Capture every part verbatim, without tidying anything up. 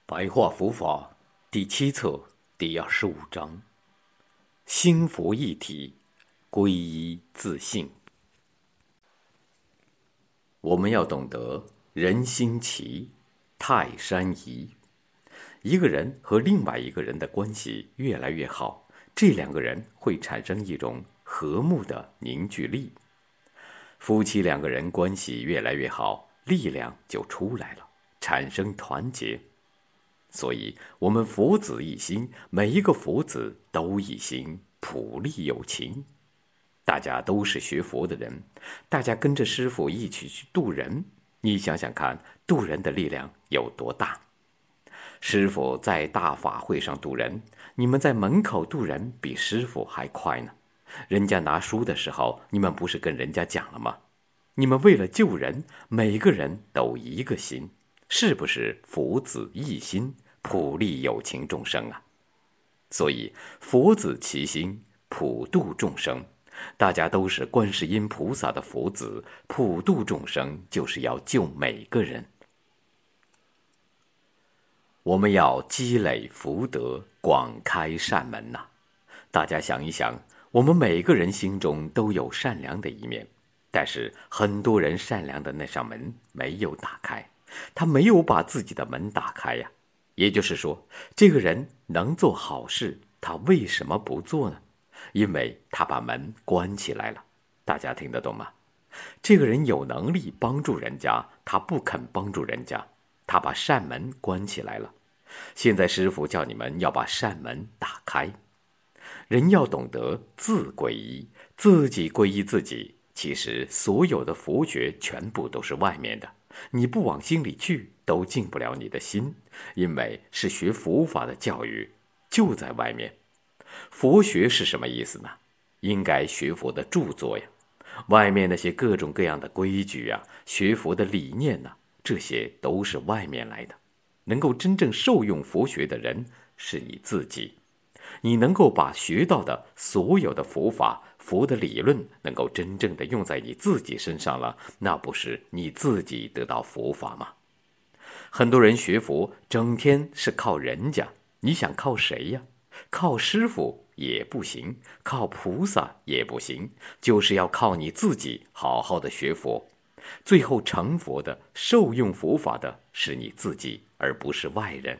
白话佛法第七册第二十五章：心佛一体，皈依自性。我们要懂得人心齐，泰山移。一个人和另外一个人的关系越来越好，这两个人会产生一种和睦的凝聚力。夫妻两个人关系越来越好，力量就出来了，产生团结。所以我们佛子一心，每一个佛子都一心，普利有情。大家都是学佛的人，大家跟着师父一起去渡人，你想想看，渡人的力量有多大？师父在大法会上渡人，你们在门口渡人比师父还快呢。人家拿书的时候，你们不是跟人家讲了吗？你们为了救人，每个人都一个心，是不是佛子一心，普利有情众生啊？所以佛子齐心，普度众生。大家都是观世音菩萨的佛子，普度众生就是要救每个人。我们要积累福德，广开善门呐、啊。大家想一想，我们每个人心中都有善良的一面，但是很多人善良的那扇门没有打开，他没有把自己的门打开呀。也就是说，这个人能做好事，他为什么不做呢？因为他把门关起来了。大家听得懂吗？这个人有能力帮助人家，他不肯帮助人家，他把善门关起来了。现在师父叫你们要把善门打开。人要懂得自皈依，自己皈依自己。其实所有的佛学全部都是外面的，你不往心里去，都进不了你的心，因为是学佛法的教育就在外面。佛学是什么意思呢？应该学佛的著作呀。外面那些各种各样的规矩啊，学佛的理念啊，这些都是外面来的。能够真正受用佛学的人是你自己。你能够把学到的所有的佛法、佛的理论能够真正的用在你自己身上了，那不是你自己得到佛法吗？很多人学佛整天是靠人家，你想靠谁呀？靠师父也不行，靠菩萨也不行，就是要靠你自己好好的学佛。最后成佛的、受用佛法的是你自己，而不是外人。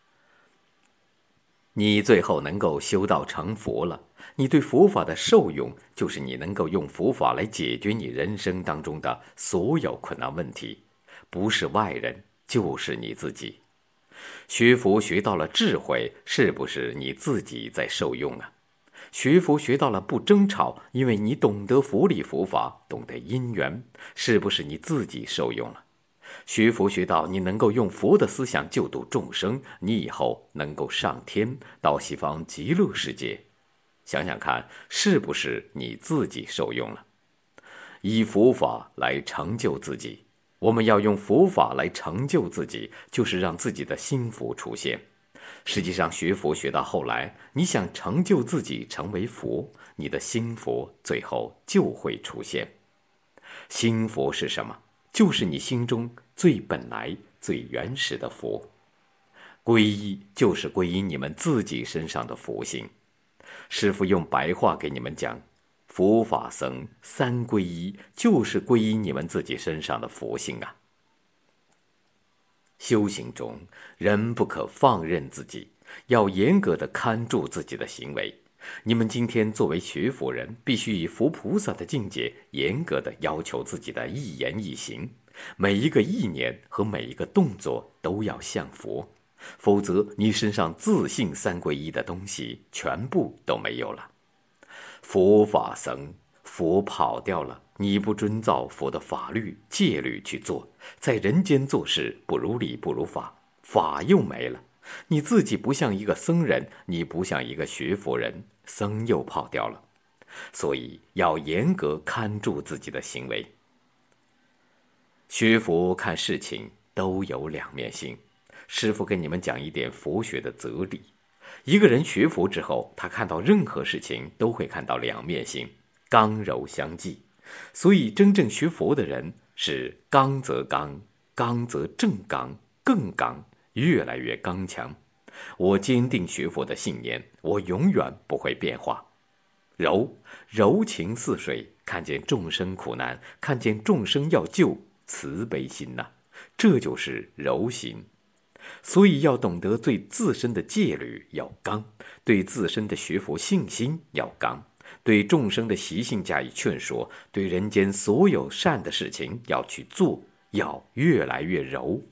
你最后能够修道成佛了，你对佛法的受用，就是你能够用佛法来解决你人生当中的所有困难问题，不是外人，就是你自己。学佛学到了智慧，是不是你自己在受用啊？学佛学到了不争吵，因为你懂得佛理佛法，懂得因缘，是不是你自己受用了？学佛学到你能够用佛的思想救度众生，你以后能够上天，到西方极乐世界，想想看，是不是你自己受用了？以佛法来成就自己，我们要用佛法来成就自己，就是让自己的心佛出现。实际上学佛学到后来，你想成就自己成为佛，你的心佛最后就会出现。心佛是什么？就是你心中最本来最原始的佛。皈依就是皈依你们自己身上的佛性。师父用白话给你们讲，佛法僧三皈依，就是皈依你们自己身上的佛性啊。修行中，人不可放任自己，要严格的看住自己的行为。你们今天作为学佛人，必须以佛菩萨的境界，严格的要求自己的一言一行，每一个意念和每一个动作都要像佛，否则你身上自信三皈依的东西全部都没有了。佛法僧，佛跑掉了，你不遵照佛的法律戒律去做，在人间做事不如理不如法，法又没了，你自己不像一个僧人，你不像一个学佛人，僧又跑掉了。所以要严格看住自己的行为。学佛看事情都有两面性，师父跟你们讲一点佛学的哲理。一个人学佛之后，他看到任何事情都会看到两面性，刚柔相济。所以真正学佛的人是刚则刚，刚则正刚，更刚， 越来越刚强。我坚定学佛的信念，我永远不会变化。柔，柔情似水，看见众生苦难，看见众生要救，慈悲心呐、啊，这就是柔心。所以要懂得对自身的戒律要刚，对自身的学佛信心要刚，对众生的习性加以劝说，对人间所有善的事情要去做，要越来越柔。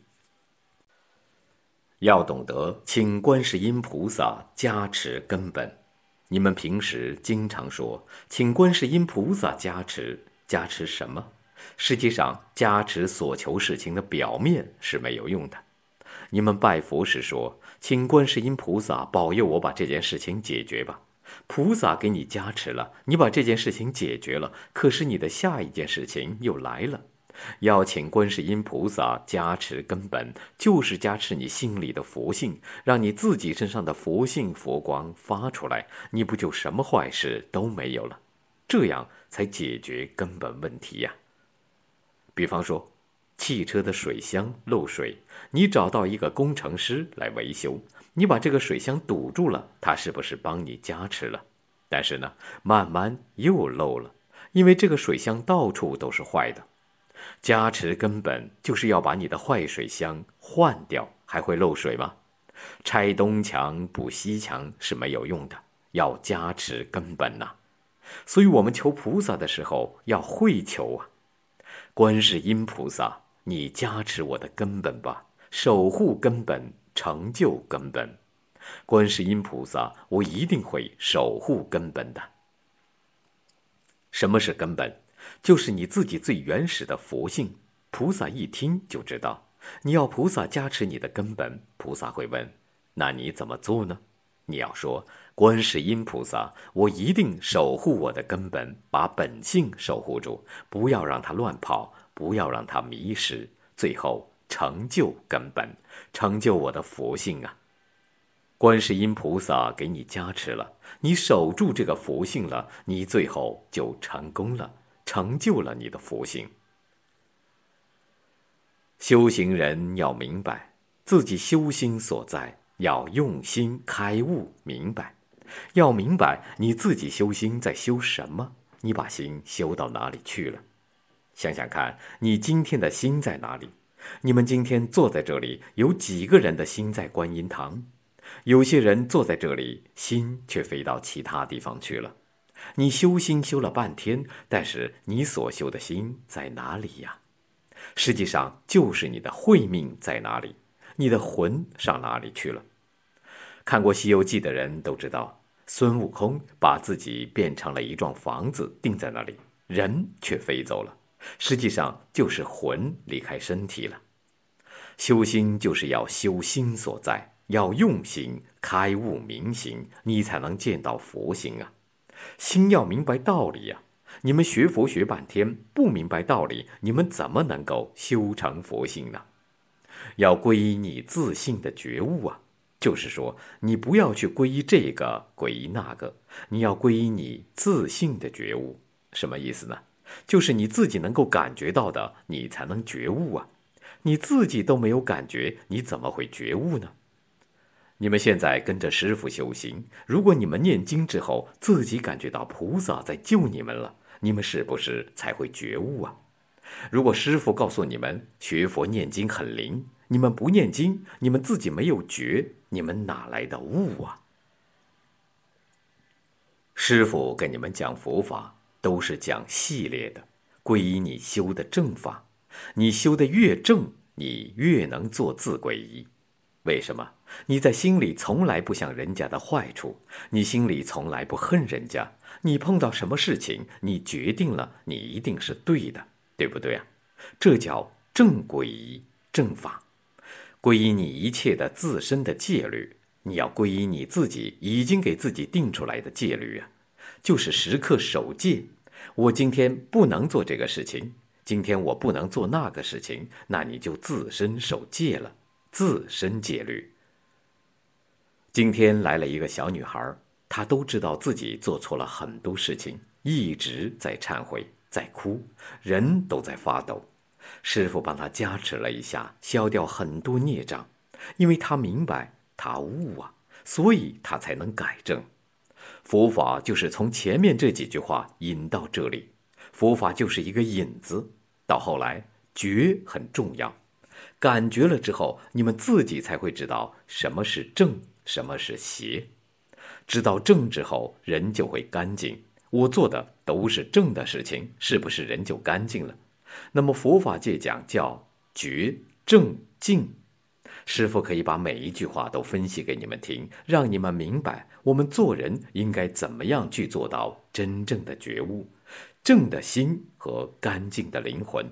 要懂得请观世音菩萨加持根本。你们平时经常说请观世音菩萨加持，加持什么？实际上加持所求事情的表面是没有用的。你们拜佛时说请观世音菩萨保佑我把这件事情解决吧，菩萨给你加持了，你把这件事情解决了，可是你的下一件事情又来了。要请观世音菩萨加持根本，就是加持你心里的佛性，让你自己身上的佛性佛光发出来，你不就什么坏事都没有了？这样才解决根本问题呀。比方说汽车的水箱漏水，你找到一个工程师来维修，你把这个水箱堵住了，他是不是帮你加持了？但是呢，慢慢又漏了，因为这个水箱到处都是坏的。加持根本就是要把你的坏水箱换掉，还会漏水吗？拆东墙补西墙是没有用的，要加持根本呐、啊。所以我们求菩萨的时候要会求啊。观世音菩萨，你加持我的根本吧，守护根本，成就根本。观世音菩萨，我一定会守护根本的。什么是根本？就是你自己最原始的佛性。菩萨一听就知道，你要菩萨加持你的根本，菩萨会问，那你怎么做呢？你要说，观世音菩萨，我一定守护我的根本，把本性守护住，不要让它乱跑，不要让它迷失，最后成就根本，成就我的佛性啊。观世音菩萨给你加持了，你守住这个佛性了，你最后就成功了，成就了你的佛性。修行人要明白自己修心所在，要用心开悟明白，要明白你自己修心在修什么，你把心修到哪里去了。想想看，你今天的心在哪里？你们今天坐在这里，有几个人的心在观音堂？有些人坐在这里，心却飞到其他地方去了。你修心修了半天，但是你所修的心在哪里呀？实际上就是你的慧命在哪里，你的魂上哪里去了？看过《西游记》的人都知道，孙悟空把自己变成了一幢房子定在那里，人却飞走了，实际上就是魂离开身体了。修心就是要修心所在，要用心开悟明心，你才能见到佛心啊。心要明白道理呀、啊！你们学佛学半天不明白道理，你们怎么能够修成佛性呢？要皈依你自性的觉悟啊！就是说，你不要去皈依这个皈依那个，你要皈依你自性的觉悟。什么意思呢？就是你自己能够感觉到的，你才能觉悟啊！你自己都没有感觉，你怎么会觉悟呢？你们现在跟着师父修行，如果你们念经之后自己感觉到菩萨在救你们了，你们是不是才会觉悟啊？如果师父告诉你们学佛念经很灵，你们不念经，你们自己没有觉，你们哪来的悟啊？师父跟你们讲佛法都是讲系列的，皈依你修的正法，你修的越正，你越能做自皈依。为什么？你在心里从来不想人家的坏处，你心里从来不恨人家，你碰到什么事情，你决定了你一定是对的，对不对啊？这叫正皈依正法。皈依你一切的自身的戒律，你要皈依你自己已经给自己定出来的戒律啊，就是时刻守戒。我今天不能做这个事情，今天我不能做那个事情，那你就自身守戒了，自身戒律。今天来了一个小女孩，她都知道自己做错了很多事情，一直在忏悔，在哭，人都在发抖。师父帮她加持了一下，消掉很多孽障。 因为他明白，他悟啊，所以他才能改正。佛法就是从前面这几句话引到这里，佛法就是一个引子，到后来觉很重要，感觉了之后，你们自己才会知道什么是正，什么是邪。知道正之后，人就会干净。我做的都是正的事情，是不是人就干净了？那么佛法界讲叫觉、正、净。师父可以把每一句话都分析给你们听，让你们明白我们做人应该怎么样去做到真正的觉悟、正的心和干净的灵魂。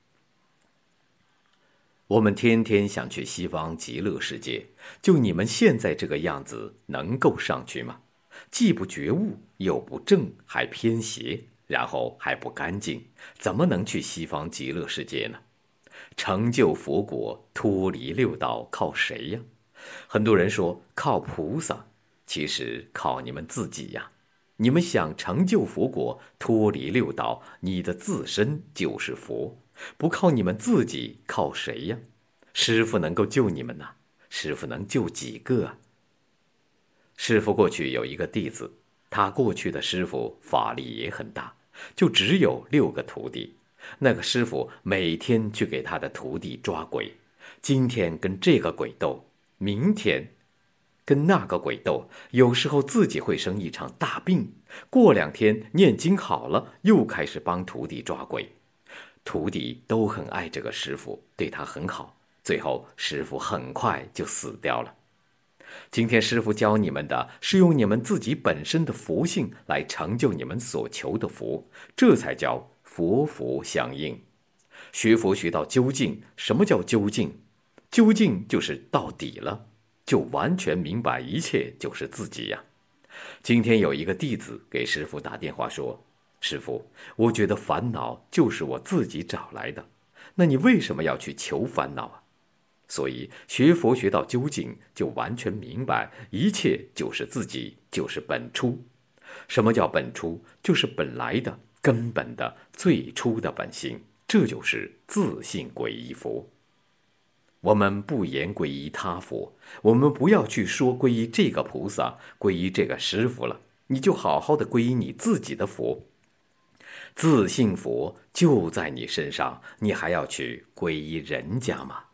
我们天天想去西方极乐世界，就你们现在这个样子，能够上去吗？既不觉悟，又不正，还偏邪，然后还不干净，怎么能去西方极乐世界呢？成就佛国，脱离六道，靠谁呀？很多人说靠菩萨，其实靠你们自己呀。你们想成就佛国，脱离六道，你的自身就是佛，不靠你们自己，靠谁呀？师父能够救你们呐？师父能救几个啊？师父过去有一个弟子，他过去的师父法力也很大，就只有六个徒弟。那个师父每天去给他的徒弟抓鬼，今天跟这个鬼斗，明天跟那个鬼斗，有时候自己会生一场大病，过两天念经好了，又开始帮徒弟抓鬼。徒弟都很爱这个师父，对他很好，最后师父很快就死掉了。今天师父教你们的是用你们自己本身的佛性来成就你们所求的佛，这才叫佛佛相应。学佛学到究竟，什么叫究竟？究竟就是到底了，就完全明白一切就是自己呀。今天有一个弟子给师父打电话说，师父，我觉得烦恼就是我自己找来的，那你为什么要去求烦恼啊？所以学佛学到究竟，就完全明白一切就是自己，就是本初。什么叫本初？就是本来的、根本的、最初的本性，这就是自性皈依佛。我们不言皈依他佛，我们不要去说皈依这个菩萨、皈依这个师父了，你就好好的皈依你自己的佛。自性佛就在你身上，你还要去皈依人家吗？